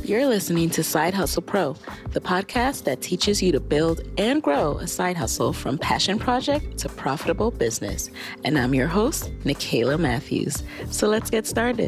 You're listening to Side Hustle Pro, the podcast that teaches you to build and grow a side hustle from passion project to profitable business. And I'm your host, Nicaila Matthews. So let's get started.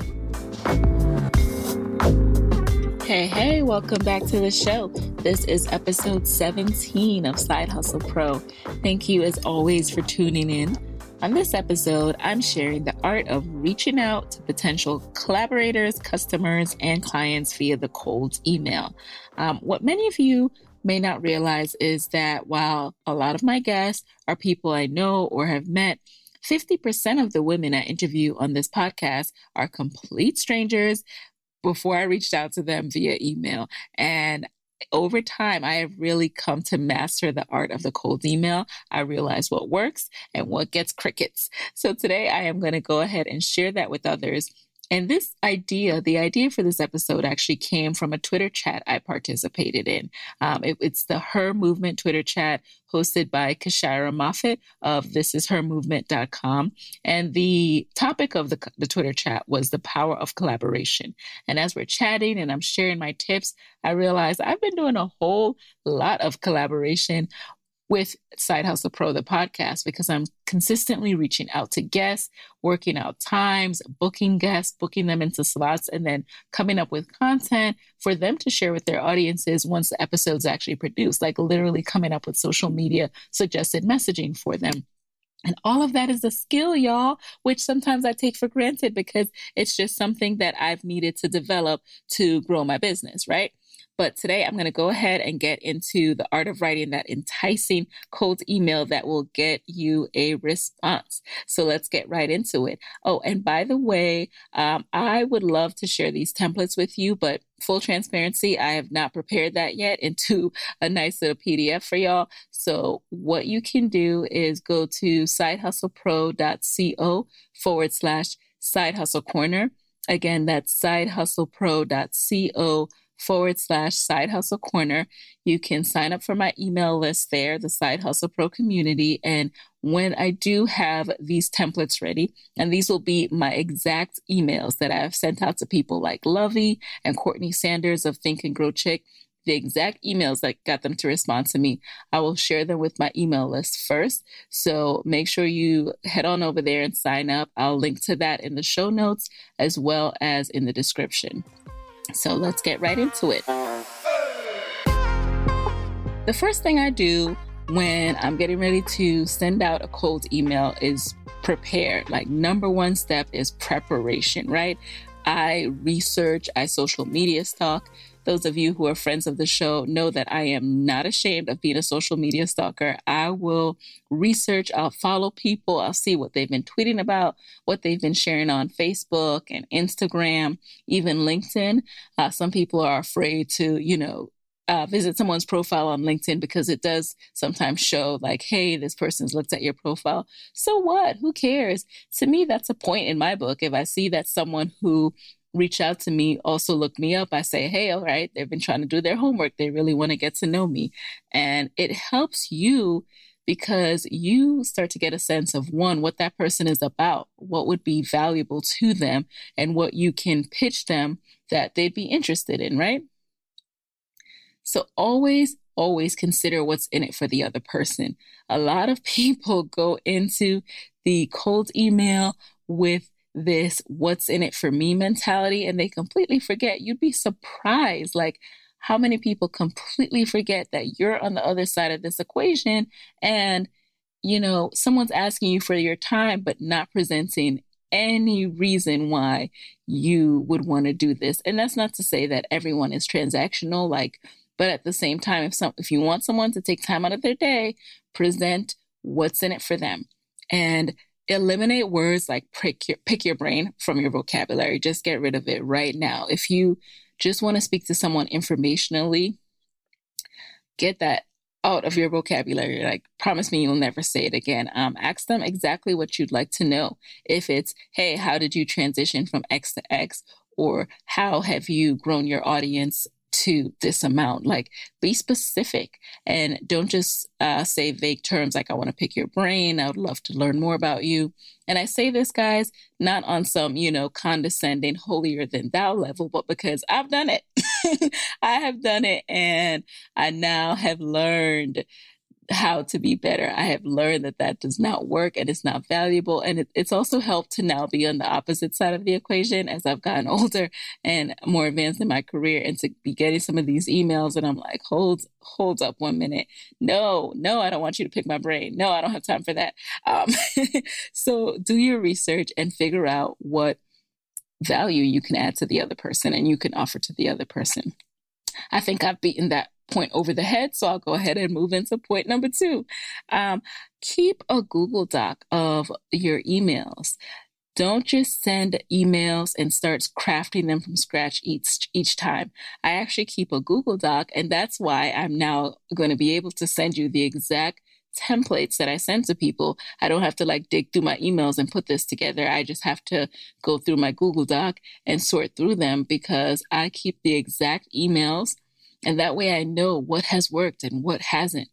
Hey, welcome back to the show. This is episode 17 of Side Hustle Pro. Thank you as always for tuning in. On this episode, I'm sharing the art of reaching out to potential collaborators, customers, and clients via the cold email. What many of you may not realize is that while a lot of my guests are people I know or have met, 50% of the women I interview on this podcast are complete strangers before I reached out to them via email. And over time, I have really come to master the art of the cold email. I realize what works and what gets crickets. So today I am going to go ahead and share that with others. And the idea for this episode actually came from a Twitter chat I participated in. It's the Her Movement Twitter chat hosted by Kashira Moffett of thisishermovement.com. And the topic of the Twitter chat was the power of collaboration. And as we're chatting and I'm sharing my tips, I realized I've been doing a whole lot of collaboration with Side Hustle Pro, the podcast, because I'm consistently reaching out to guests, working out times, booking guests, booking them into slots, and then coming up with content for them to share with their audiences once the episode's actually produced, like literally coming up with social media suggested messaging for them. And all of that is a skill, y'all, which sometimes I take for granted because it's just something that I've needed to develop to grow my business, right? But today I'm going to go ahead and get into the art of writing that enticing cold email that will get you a response. So let's get right into it. Oh, and by the way, I would love to share these templates with you, but full transparency, I have not prepared that yet into a nice little PDF for y'all. So what you can do is go to sidehustlepro.co/side hustle corner. Again, that's sidehustlepro.co/side hustle corner. You can sign up for my email list there, the Side Hustle Pro community. And when I do have these templates ready, and these will be my exact emails that I've sent out to people like Lovey and Courtney Sanders of Think and Grow Chick, the exact emails that got them to respond to me, I will share them with my email list first. So make sure you head on over there and sign up. I'll link to that in the show notes as well as in the description. So let's get right into it. The first thing I do when I'm getting ready to send out a cold email is prepare. Like number one step is preparation, right? I research, I social media stalk. Those of you who are friends of the show know that I am not ashamed of being a social media stalker. I will research, I'll follow people, I'll see what they've been tweeting about, what they've been sharing on Facebook and Instagram, even LinkedIn. Some people are afraid to, visit someone's profile on LinkedIn because it does sometimes show like, hey, this person's looked at your profile. So what? Who cares? To me, that's a point in my book. If I see that someone who reach out to me, also look me up, I say, hey, all right, they've been trying to do their homework. They really want to get to know me. And it helps you because you start to get a sense of, one, what that person is about, what would be valuable to them, and what you can pitch them that they'd be interested in, right? So always consider what's in it for the other person. A lot of people go into the cold email with this what's in it for me mentality, and they completely forget. You'd be surprised like how many people completely forget that you're on the other side of this equation, and someone's asking you for your time but not presenting any reason why you would want to do this. And that's not to say that everyone is transactional, but at the same time, if you want someone to take time out of their day, present what's in it for them. And eliminate words like pick your brain from your vocabulary. Just get rid of it right now. If you just want to speak to someone informationally, get that out of your vocabulary. Like, promise me you'll never say it again. Ask them exactly what you'd like to know. If it's, hey, how did you transition from X to X? Or how have you grown your audience to this amount? Like, be specific and don't just say vague terms like, I want to pick your brain, I would love to learn more about you. And I say this, guys, not on some, condescending, holier than thou level, but because I've done it. I have done it, and I now have learned how to be better. I have learned that that does not work and it's not valuable. And it's also helped to now be on the opposite side of the equation as I've gotten older and more advanced in my career, and to be getting some of these emails. And I'm like, hold up 1 minute. No, I don't want you to pick my brain. No, I don't have time for that. Um, so do your research and figure out what value you can add to the other person and you can offer to the other person. I think I've beaten that point over the head, so I'll go ahead and move into point number 2. Keep a Google Doc of your emails. Don't just send emails and start crafting them from scratch each time. I actually keep a Google Doc, and that's why I'm now going to be able to send you the exact templates that I send to people. I don't have to like dig through my emails and put this together. I just have to go through my Google Doc and sort through them because I keep the exact emails, and that way I know what has worked and what hasn't.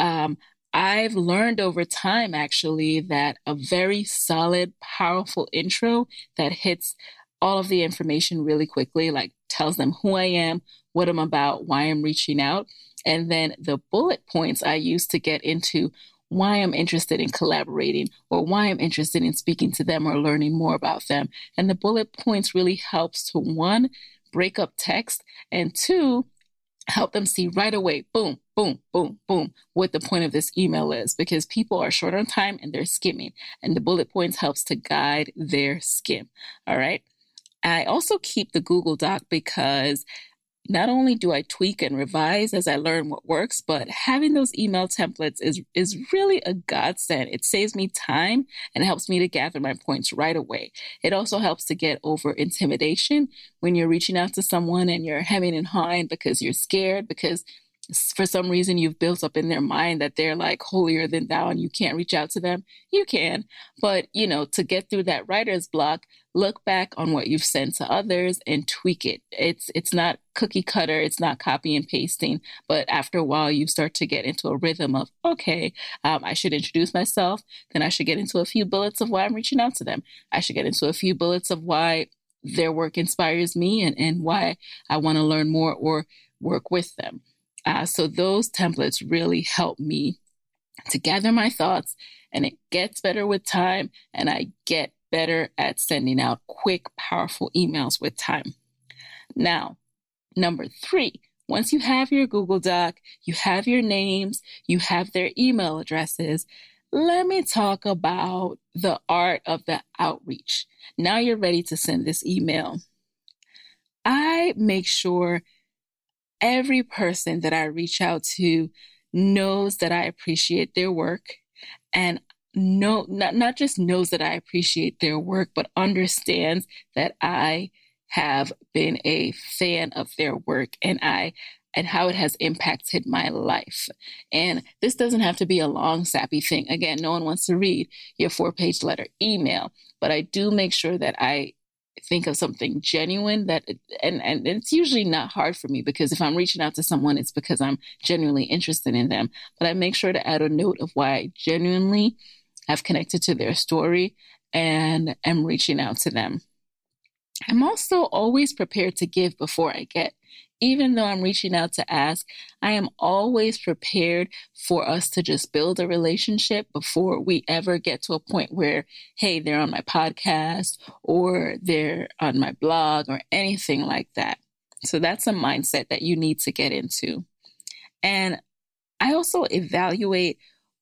I've learned over time, actually, that a very solid, powerful intro that hits all of the information really quickly, like tells them who I am, what I'm about, why I'm reaching out. And then the bullet points I use to get into why I'm interested in collaborating or why I'm interested in speaking to them or learning more about them. And the bullet points really helps to, 1, break up text, and 2, help them see right away, boom, boom, boom, boom, what the point of this email is, because people are short on time and they're skimming, and the bullet points helps to guide their skim. All right. I also keep the Google Doc because not only do I tweak and revise as I learn what works, but having those email templates is really a godsend. It saves me time and helps me to gather my points right away. It also helps to get over intimidation when you're reaching out to someone and you're hemming and hawing because you're scared, because for some reason you've built up in their mind that they're like holier than thou and you can't reach out to them. You can, but to get through that writer's block, look back on what you've sent to others and tweak it. It's not cookie cutter, it's not copy and pasting, but after a while you start to get into a rhythm of, okay, I should introduce myself, then I should get into a few bullets of why I'm reaching out to them. I should get into a few bullets of why their work inspires me and why I want to learn more or work with them. So those templates really help me to gather my thoughts, and it gets better with time, and I get better at sending out quick, powerful emails with time. Now, number 3, once you have your Google Doc, you have your names, you have their email addresses, let me talk about the art of the outreach. Now you're ready to send this email. I make sure every person that I reach out to knows that I appreciate their work, and not just knows that I appreciate their work, but understands that I have been a fan of their work and how it has impacted my life. And this doesn't have to be a long, sappy thing. Again, no one wants to read your 4-page letter email, but I do make sure that I think of something genuine and it's usually not hard for me, because if I'm reaching out to someone, it's because I'm genuinely interested in them. But I make sure to add a note of why I genuinely have connected to their story and am reaching out to them. I'm also always prepared to give before I get. Even though I'm reaching out to ask, I am always prepared for us to just build a relationship before we ever get to a point where, hey, they're on my podcast or they're on my blog or anything like that. So that's a mindset that you need to get into. And I also evaluate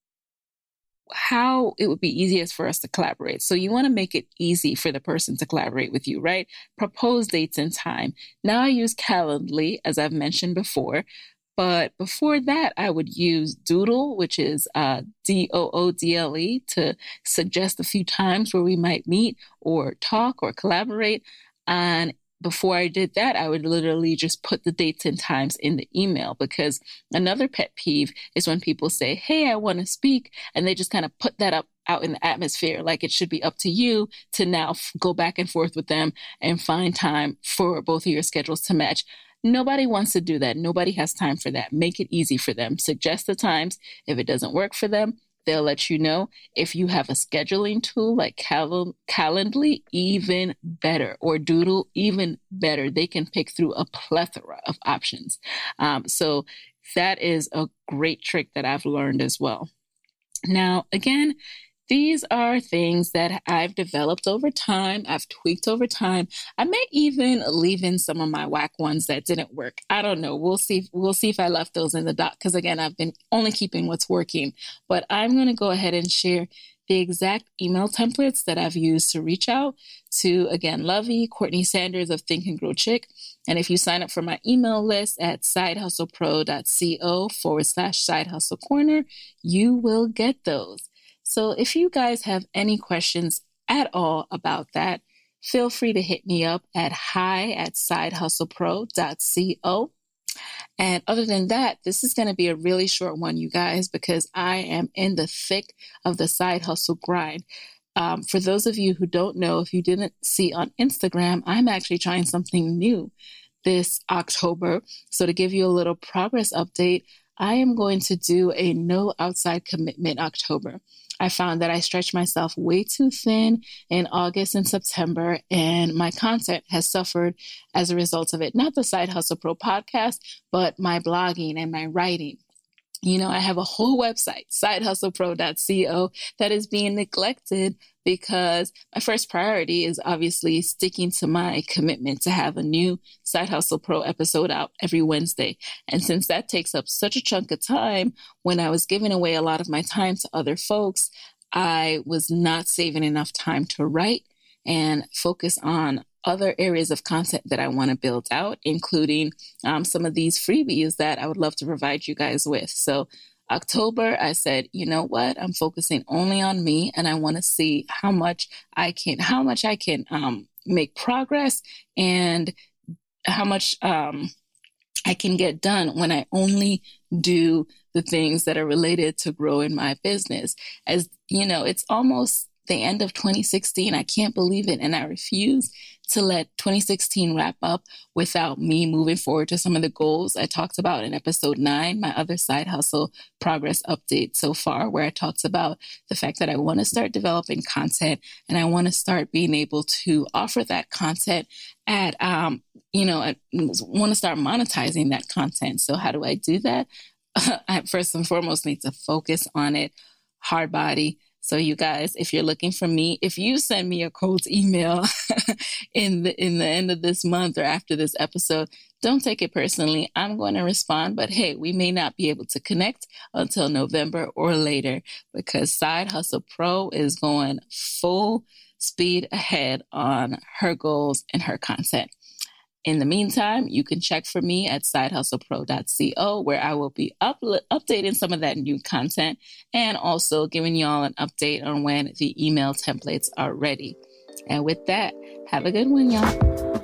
how it would be easiest for us to collaborate. So you want to make it easy for the person to collaborate with you, right? Propose dates and time. Now I use Calendly, as I've mentioned before, but before that, I would use Doodle, which is Doodle, to suggest a few times where we might meet or talk or collaborate. And before I did that, I would literally just put the dates and times in the email, because another pet peeve is when people say, hey, I want to speak, and they just kind of put that out in the atmosphere, like it should be up to you to now go back and forth with them and find time for both of your schedules to match. Nobody wants to do that. Nobody has time for that. Make it easy for them. Suggest the times. If it doesn't work for them, they'll let you know. If you have a scheduling tool like Calendly, even better, or Doodle, even better. They can pick through a plethora of options. So that is a great trick that I've learned as well. Now, again, these are things that I've developed over time. I've tweaked over time. I may even leave in some of my whack ones that didn't work. I don't know. We'll see if I left those in the doc, because again, I've been only keeping what's working. But I'm going to go ahead and share the exact email templates that I've used to reach out to, again, Lovey, Courtney Sanders of Think and Grow Chick. And if you sign up for my email list at sidehustlepro.co/Side Hustle Corner, you will get those. So if you guys have any questions at all about that, feel free to hit me up at hi@sidehustlepro.co. And other than that, this is going to be a really short one, you guys, because I am in the thick of the side hustle grind. For those of you who don't know, if you didn't see on Instagram, I'm actually trying something new this October. So to give you a little progress update, I am going to do a no outside commitment October. I found that I stretched myself way too thin in August and September, and my content has suffered as a result of it. Not the Side Hustle Pro podcast, but my blogging and my writing. You know, I have a whole website, sidehustlepro.co, that is being neglected because my first priority is obviously sticking to my commitment to have a new Side Hustle Pro episode out every Wednesday. And since that takes up such a chunk of time, when I was giving away a lot of my time to other folks, I was not saving enough time to write and focus on other areas of content that I want to build out, including some of these freebies that I would love to provide you guys with. So October, I said, you know what? I'm focusing only on me, and I want to see how much I can make progress, and how much I can get done when I only do the things that are related to growing my business. As you know, it's almost the end of 2016. I can't believe it. And I refuse to let 2016 wrap up without me moving forward to some of the goals I talked about in episode 9, my other side hustle progress update so far, where I talked about the fact that I want to start developing content, and I want to start being able to offer that content at, I want to start monetizing that content. So how do I do that? I first and foremost need to focus on it, hard body. So you guys, if you're looking for me, if you send me a cold email in the end of this month or after this episode, don't take it personally. I'm going to respond, but hey, we may not be able to connect until November or later, because Side Hustle Pro is going full speed ahead on her goals and her content. In the meantime, you can check for me at sidehustlepro.co, where I will be updating some of that new content and also giving y'all an update on when the email templates are ready. And with that, have a good one, y'all.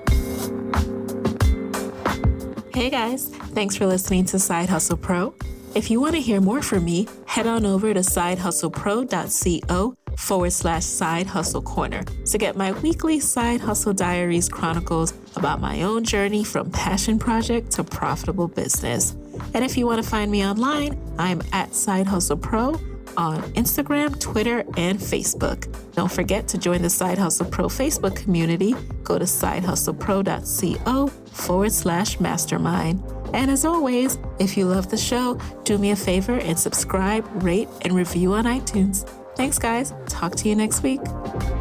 Hey guys, thanks for listening to Side Hustle Pro. If you want to hear more from me, head on over to sidehustlepro.co/Side Hustle Corner to get my weekly Side Hustle Diaries chronicles about my own journey from passion project to profitable business. And if you want to find me online, I'm at Side Hustle Pro on Instagram, Twitter, and Facebook. Don't forget to join the Side Hustle Pro Facebook community. Go to sidehustlepro.co/mastermind. And as always, if you love the show, do me a favor and subscribe, rate, and review on iTunes. Thanks, guys. Talk to you next week.